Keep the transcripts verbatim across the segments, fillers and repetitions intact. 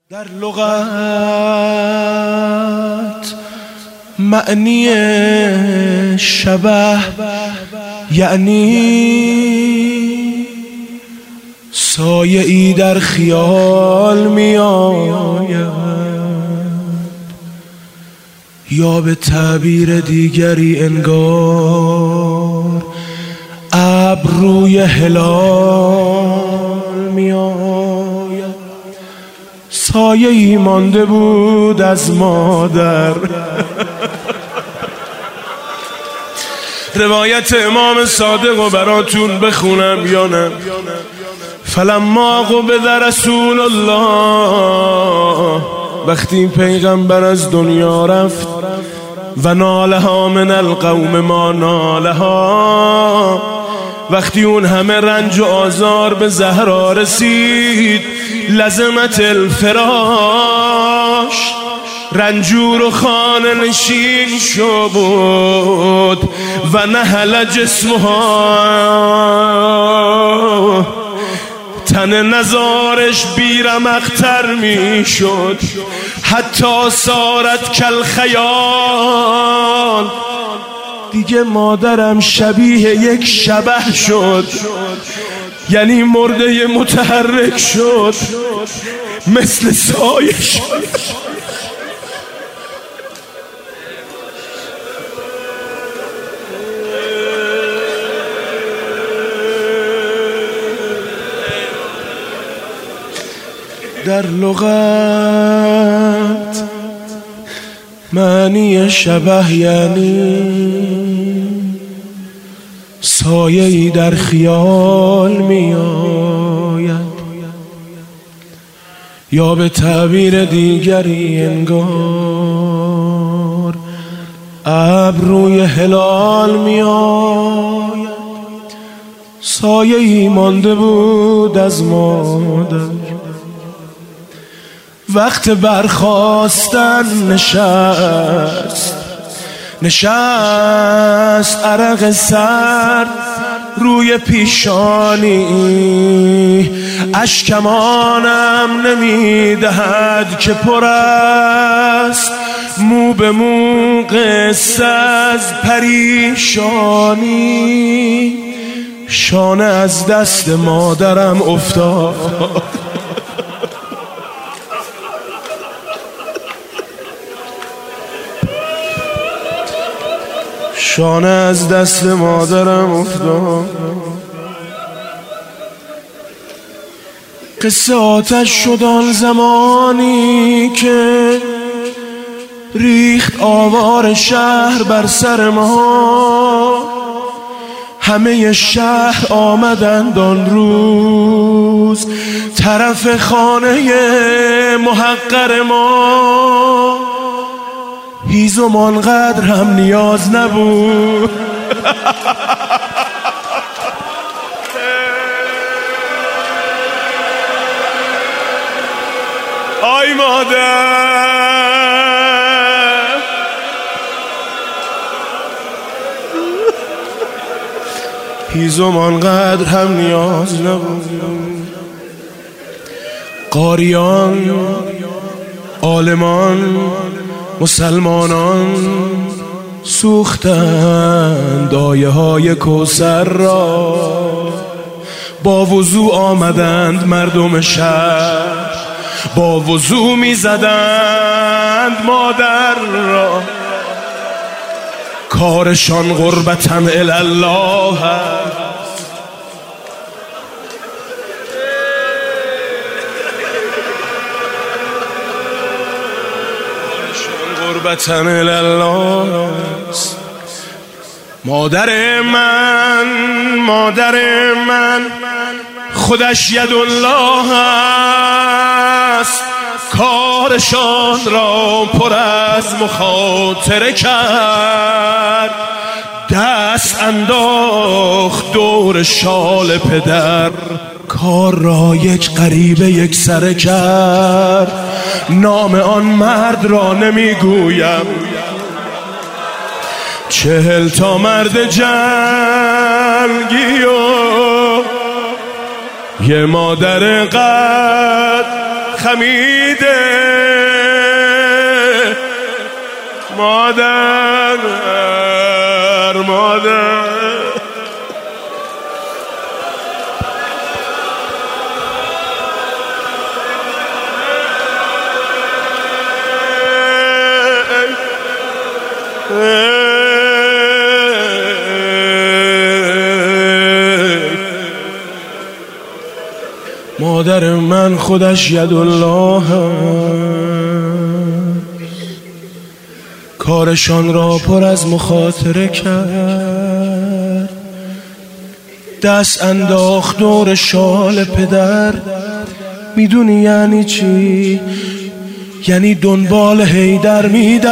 در لغت معنی شبح یعنی سایه ای در خیال می آید، یا به تعبیر دیگری انگار ابروی هلال می آید. سایه ای مانده بود از مادر. روایت امام صادق رو براتون بخونم یا نه؟ فلما قبض رسول الله، وقتی پیغمبر از دنیا رفت، و نالها من القوم ما نالها، وقتی اون همه رنج و آزار به زهرا رسید، لزمت الفراش، رنجور و خانه نشین شد، و نهل جسمها، تن نزارش بیرمقتر می شد، حتی سارت کل خیال، دیگه مادرم شبیه یک شبح شد، یعنی مرده متحرک شد، مثل سایه شد. در لغت معنی شبح یعنی سایه‌ای در خیال می آید، یا به تعبیر دیگری انگار ابروی هلال می آید. سایه‌ای مانده بود از مادر، وقت برخاستن نشست نشست عرق سرد روی پیشانی، اشکمانم نمیدهد که پر است مو به مو قصه از پریشانی. شانه از دست مادرم افتاد، شانه از دست مادرم افتاد. قصه آتش شد آن زمانی که ریخت آوار شهر بر سر ما، همه شهر آمدند آن روز طرف خانه محقر ما. هیزم آنقدر هم نیاز نبود، آی مادر، هیزم آنقدر هم نیاز نبود. قاریان، عالمان، مسلمانان سوختند دایه های کوثر را، با وضو آمدند مردم شهر، با وضو می زدند مادر را. کارشان قربتاً الالله است، قربتاً الالله است. مادر من، مادر من خودش یدالله است، کارشان را پر از مخاطره کرد، دست انداخت دور شال پدر، کار را یک غریبه یک سره کرد. نام آن مرد را نمیگویم، چهل تا مرد جنگی و یه مادر قد خمیده مادر مادر مادر من خودش یدالله کارشان را پر از مخاطره کرد، دست انداخت دور شال پدر. میدونی یعنی چی؟ یعنی دنبال حیدر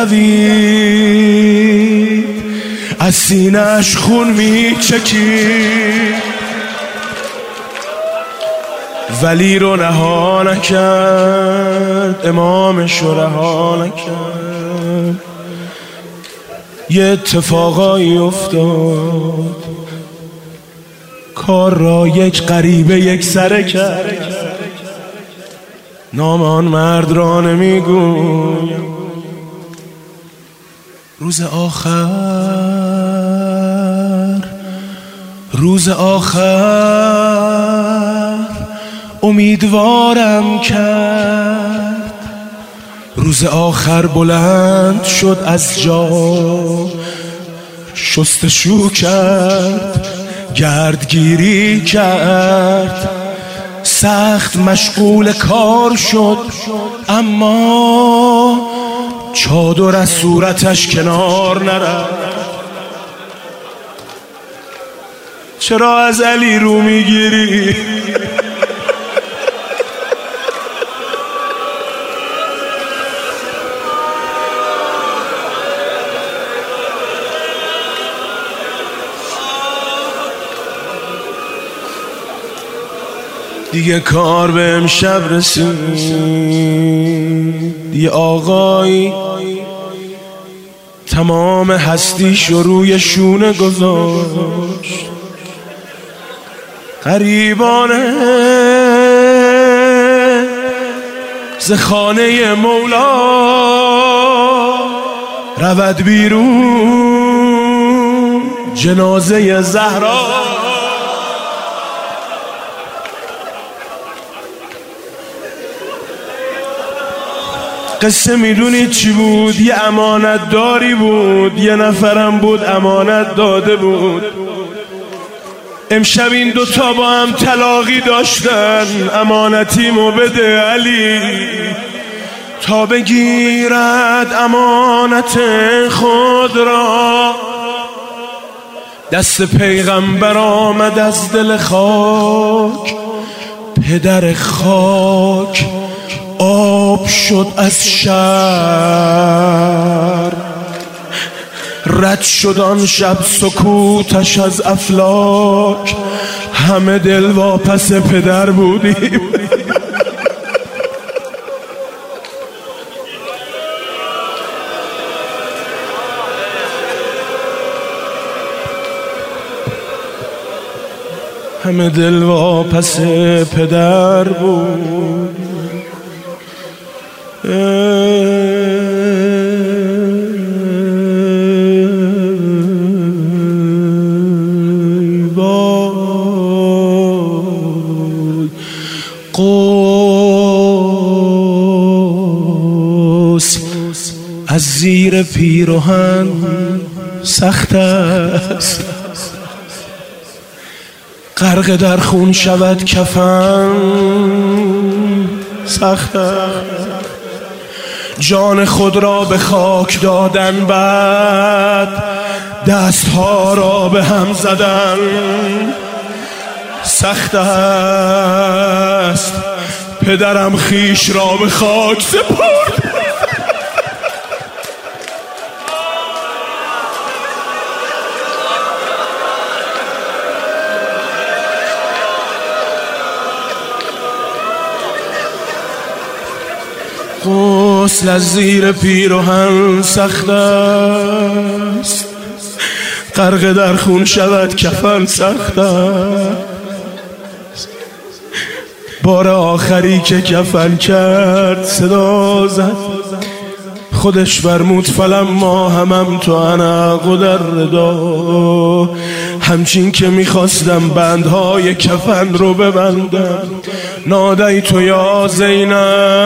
میدوید، از سینه‌اش خون میچکید، ولی رو رها نکرد، امامش رو رها نکرد. یه اتفاقایی افتاد، کار را یک غریبه یک سره کرد. نام آن مرد را نمیگویم. روز آخر روز آخر امیدوارم کرد. روز آخر بلند شد از جا، شستشو کرد، گردگیری کرد، سخت مشغول کار شد، اما چادر از صورتش کنار نرفت. چرا از علی رو میگیری؟ دیگه کار به امشب رسید. یه آقایی تمام هستیش رو روی شونه گذاشت. غریبانه ز خانه مولا رود بیرون جنازه زهرا. قصه میدونید چی بود؟ یه امانت داری بود، یه نفرم بود امانت داده بود. امشب این دوتا با هم طلاقی داشتن. امانتیمو بده علی تا بگیرد امانت خود را. دست پیغمبر آمد از دل خاک، پدر خاک آب شد از شر. رد شد آن شب سکوتش از افلاک، همه دل واپس پدر بودیم. همه دل واپس پدر بود. قوس از زیر پیراهن سخت است، غرق در خون شود کفن سخت است. جان خود را به خاک دادن، بعد دستها را به هم زدن سخت است. پدرم خیش را به خاک سپرد، غسل از زیر پیراهن سخت است، غرق در خون شود کفن سخت است. بار آخری که کفن کرد صدا زد، خودش فرمود فلما همم تو انا قدر ردا. همچین که میخواستم بندهای کفن رو ببندم، نادیت یا زینب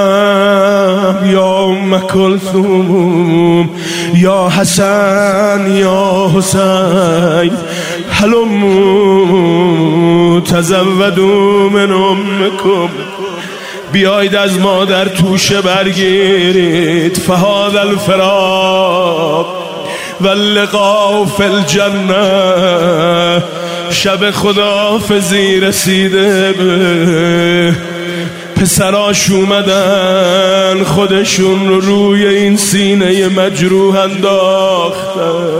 یا ام کلثوم یا حسن یا حسین هلموا تزودوا من امکم، بیایید از مادر توشه برگیرید. فهذا الفراق واللقاء فی الجنه، شب خداحافظی رسیده به. پسراش اومدن خودشون رو روی این سینه مجروح انداختن.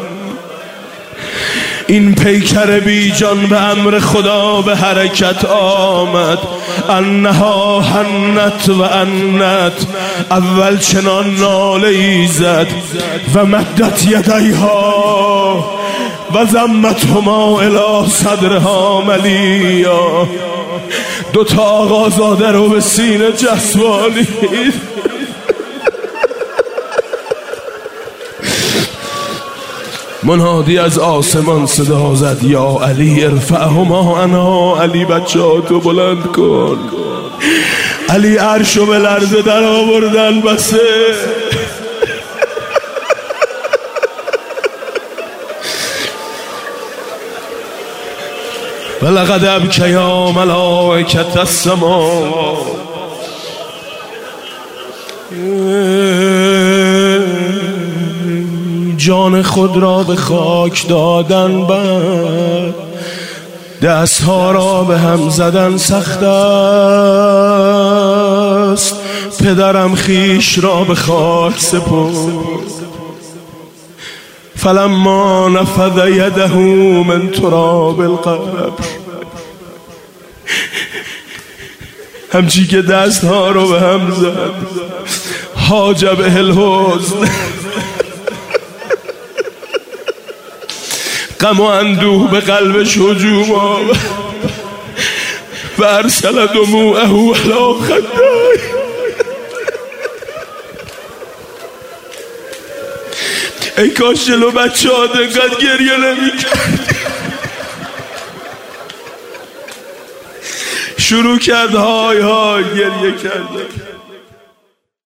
این پیکر بی جان به امر خدا به حرکت آمد. انها حنت و انت، اول چنان ناله ای زد و مدت یدیها و زمتهما الی صدرها ملیا. دوتا آقازاده رو به سینه جسوانید. منادی از آسمان صدا زد یا علی ارفعهما عنها. علی بچه‌هاتو بلند کن. علی عرشو به لرزه در آوردن بسه. ولقد ابکیا ملائکة السماء، جان خود را به خاک دادن بد، دستها را به هم زدن سخت است. پدرم خیش را به خاک سپرد. فلما نفذ یده من تراب القبر، همچی که دستها رو به هم زد حاجب الحزن، غم و اندوه به قلبش هجوم آورد و ارسل دموعه علی خدیه. ای کاش جلو بچه ها دنگت گریه نمی کرد. شروع کرد های های گریه کرد.